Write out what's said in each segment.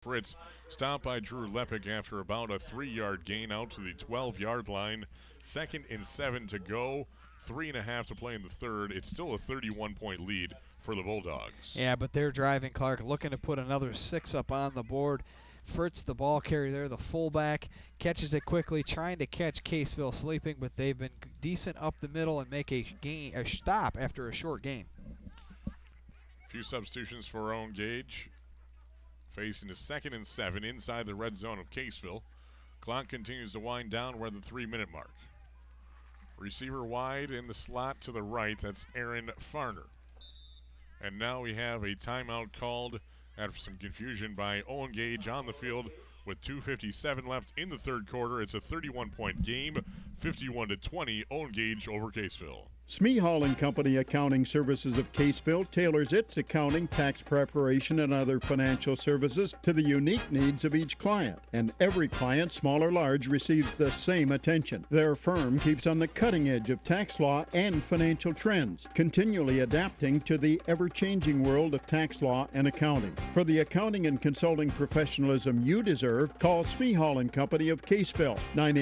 Fritz stopped by Drew Lepic after about a 3-yard gain out to the 12-yard line. 2nd and 7 to go. 3.5 to play in the third. It's still a 31-point lead for the Bulldogs. Yeah, but they're driving, Clark, looking to put another 6 up on the board. Fritz, the ball carrier there, the fullback, catches it quickly, trying to catch Caseville sleeping, but they've been decent up the middle and make a stop after a short gain. A few substitutions for Owen Gage. Facing a 2nd and 7 inside the red zone of Caseville. Clock continues to wind down. We're at the 3-minute mark. Receiver wide in the slot to the right. That's Aaron Farner. And now we have a timeout called after some confusion by Owen Gage on the field with 2:57 left in the third quarter. It's a 31-point game, 51-20. Owen Gage over Caseville. Smehall and Company Accounting Services of Caseville tailors its accounting, tax preparation, and other financial services to the unique needs of each client. And every client, small or large, receives the same attention. Their firm keeps on the cutting edge of tax law and financial trends, continually adapting to the ever-changing world of tax law and accounting. For the accounting and consulting professionalism you deserve, call Smehall and Company of Caseville,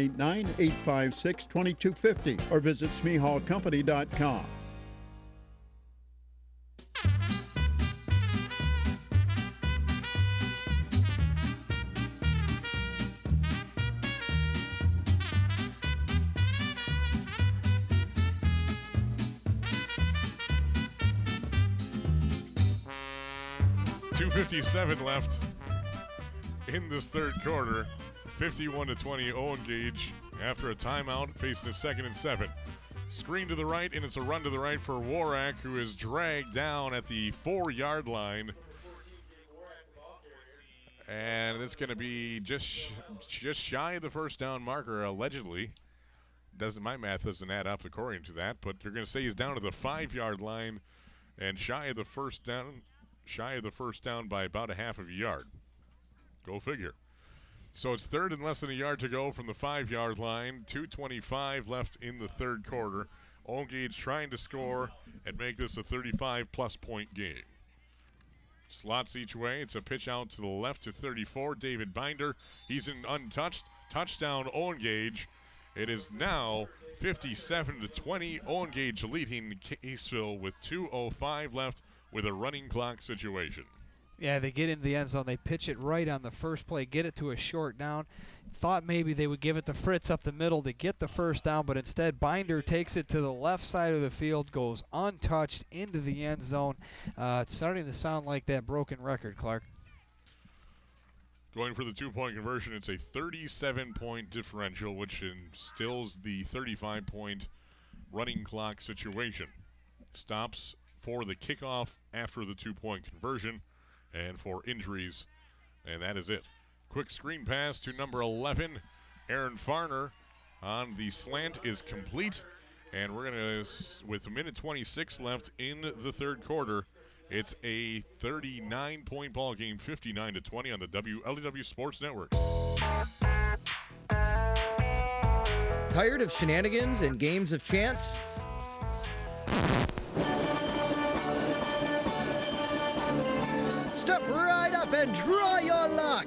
989-856-2250, or visit smehallcompany.com. 2:57 left in this third quarter. 51-20. Owen Gage after a timeout facing a 2nd and 7. Screen to the right, and it's a run to the right for Warak, who is dragged down at the 4-yard line. And it's going to be just shy of the first down marker, allegedly. My math doesn't add up according to that, but they're going to say he's down to the 5-yard line and shy of the first down by about a half of a yard. Go figure. So it's third and less than a yard to go from the 5-yard line. 2:25 left in the third quarter. Owen Gage trying to score and make this a 35-plus point game. Slots each way. It's a pitch out to the left to 34. David Binder. He's in untouched. Touchdown, Owen Gage. It is now 57-20. Owen Gage leading Caseville with 2:05 left with a running clock situation. Yeah, they get into the end zone. They pitch it right on the first play, get it to a short down. Thought maybe they would give it to Fritz up the middle to get the first down, but instead Binder takes it to the left side of the field, goes untouched into the end zone. It's starting to sound like that broken record, Clark. Going for the 2-point conversion, it's a 37-point differential, which instills the 35-point running clock situation. Stops for the kickoff after the 2-point conversion and for injuries, and that is it. Quick screen pass to number 11, Aaron Farner on the slant is complete, and we're going to, with a minute 26 left in the third quarter, it's a 39-point ball game, 59-20 on the WLEW Sports Network. Tired of shenanigans and games of chance? Step right up and try your luck!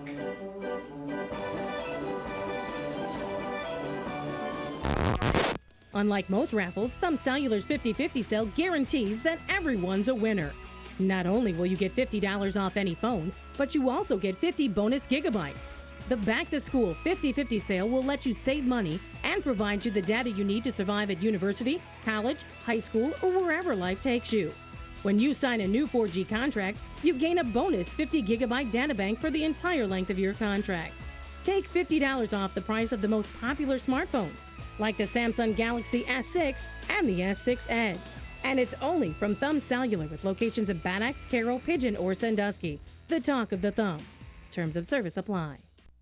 Unlike most raffles, Thumb Cellular's 50/50 sale guarantees that everyone's a winner. Not only will you get $50 off any phone, but you also get 50 bonus gigabytes. The Back to School 50/50 sale will let you save money and provide you the data you need to survive at university, college, high school, or wherever life takes you. When you sign a new 4G contract, you gain a bonus 50 gigabyte data bank for the entire length of your contract. Take $50 off the price of the most popular smartphones, like the Samsung Galaxy S6 and the S6 Edge. And it's only from Thumb Cellular with locations in Bad Axe, Carroll, Pigeon, or Sandusky. The talk of the thumb. Terms of service apply.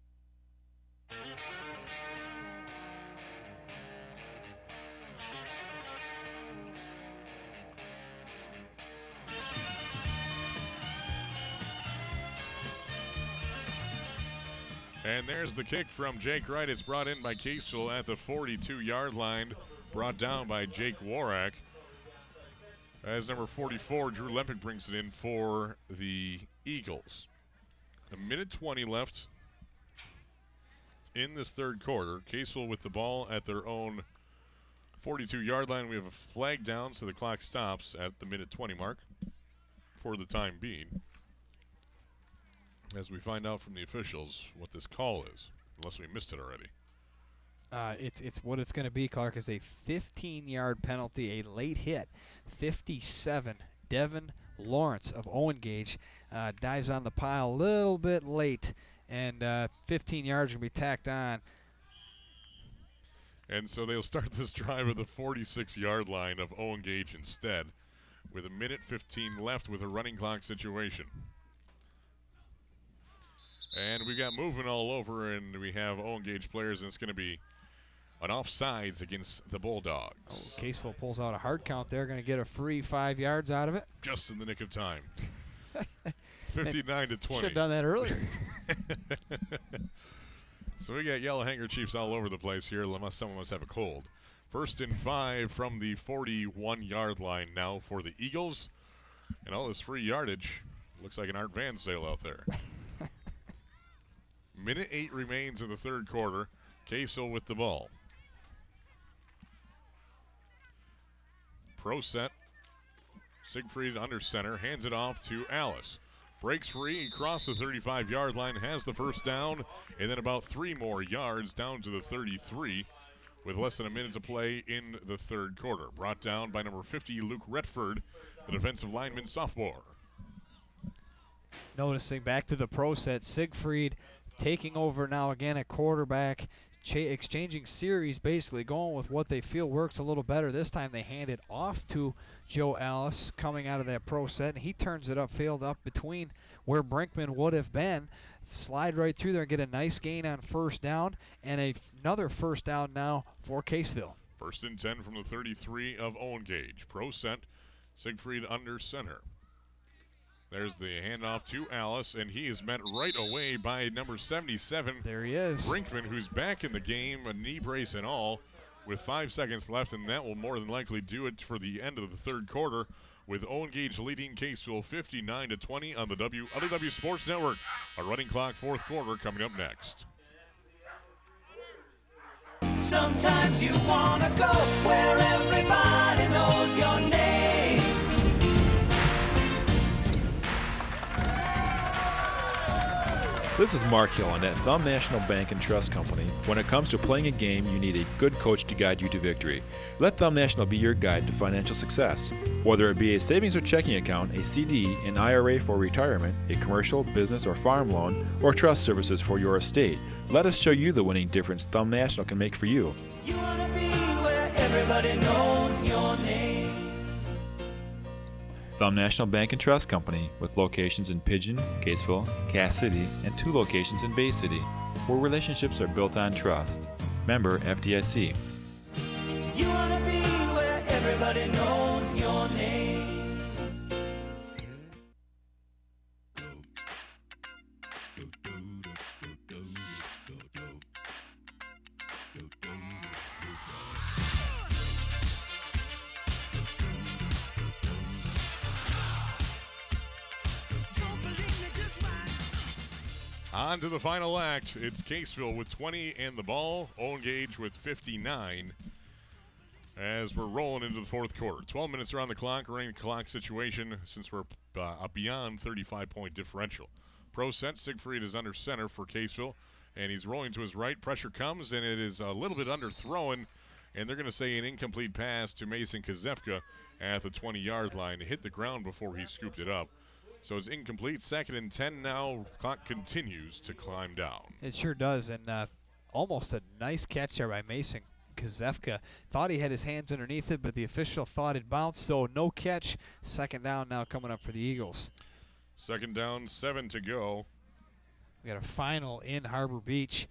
And there's the kick from Jake Wright. It's brought in by Caseville at the 42-yard line. Brought down by Jake Warak. As number 44, Drew Lempick brings it in for the Eagles. A minute 20 left in this third quarter. Caseville with the ball at their own 42-yard line. We have a flag down, so the clock stops at the minute 20 mark for the time being, as we find out from the officials what this call is, unless we missed it already. It's what it's going to be, Clark, is a 15-yard penalty, a late hit. 57, Devin Lawrence of Owen Gage dives on the pile a little bit late, and 15 yards going to be tacked on. And so they'll start this drive at the 46-yard line of Owen Gage instead, with a minute 15 left with a running clock situation. And we got movement all over, and we have Owen Gage players, and it's going to be an offsides against the Bulldogs. Oh, Caseville pulls out a hard count there, going to get a free 5 yards out of it. Just in the nick of time. 59 to 20. Should have done that earlier. So we got yellow handkerchiefs all over the place here, unless someone must have a cold. 1st and 5 from the 41-yard line now for the Eagles. And all this free yardage looks like an Art Van sale out there. Minute 8 remains in the third quarter. Caseville with the ball. Pro set. Siegfried under center. Hands it off to Alice. Breaks free across the 35-yard line. Has the first down. And then about 3 more yards down to the 33 with less than a minute to play in the third quarter. Brought down by number 50, Luke Retford, the defensive lineman sophomore. Noticing back to the pro set, Siegfried taking over now again at quarterback, exchanging series, basically going with what they feel works a little better. This time they hand it off to Joe Alice coming out of that pro set, and he turns it upfield up between where Brinkman would have been. Slide right through there and get a nice gain on first down, and another first down now for Caseville. 1st and 10 from the 33 of Owen Gage. Pro set, Siegfried under center. There's the handoff to Alice, and he is met right away by number 77. There he is. Brinkman, who's back in the game, a knee brace and all, with 5 seconds left, and that will more than likely do it for the end of the third quarter, with Owen Gage leading Caseville 59-20 on the WLEW Sports Network. A running clock fourth quarter coming up next. Sometimes you want to go where everybody knows your name. This is Mark Hill, and at Thumb National Bank and Trust Company, when it comes to playing a game, you need a good coach to guide you to victory. Let Thumb National be your guide to financial success. Whether it be a savings or checking account, a CD, an IRA for retirement, a commercial, business, or farm loan, or trust services for your estate, let us show you the winning difference Thumb National can make for you. You want to be where everybody knows your name. Thumb National Bank and Trust Company, with locations in Pigeon, Caseville, Cass City, and 2 locations in Bay City, where relationships are built on trust. Member FDIC. You want to be where everybody knows your name. On to the final act. It's Caseville with 20 and the ball. Owen Gage with 59 as we're rolling into the fourth quarter. 12 minutes are on the clock. Running clock situation since we're beyond 35-point differential. Pro set, Siegfried is under center for Caseville, and he's rolling to his right. Pressure comes, and it is a little bit underthrown, and they're going to say an incomplete pass to Mason Kazefka at the 20-yard line. It hit the ground before he scooped it up. So it's incomplete. 2nd and 10 now. Clock continues to climb down. It sure does, and almost a nice catch there by Mason Kazefka. Thought he had his hands underneath it, but the official thought it bounced, so no catch. 2nd down now coming up for the Eagles. 2nd down, 7 to go. We got a final in Harbor Beach.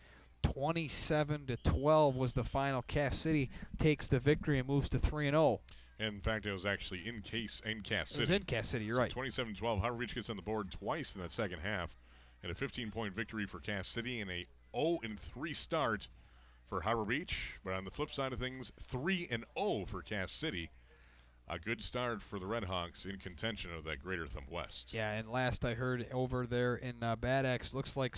27-12 was the final. Cass City takes the victory and moves to 3-0. In fact, it was actually in Cass City. It was in Cass City, you're right. 27-12. Harbor Beach gets on the board twice in that second half, and a 15-point victory for Cass City and a 0-3 start for Harbor Beach. But on the flip side of things, 3-0 for Cass City. a good start for the Red Hawks in contention of that Greater Thumb West. Yeah, and last I heard over there in Bad Axe, looks like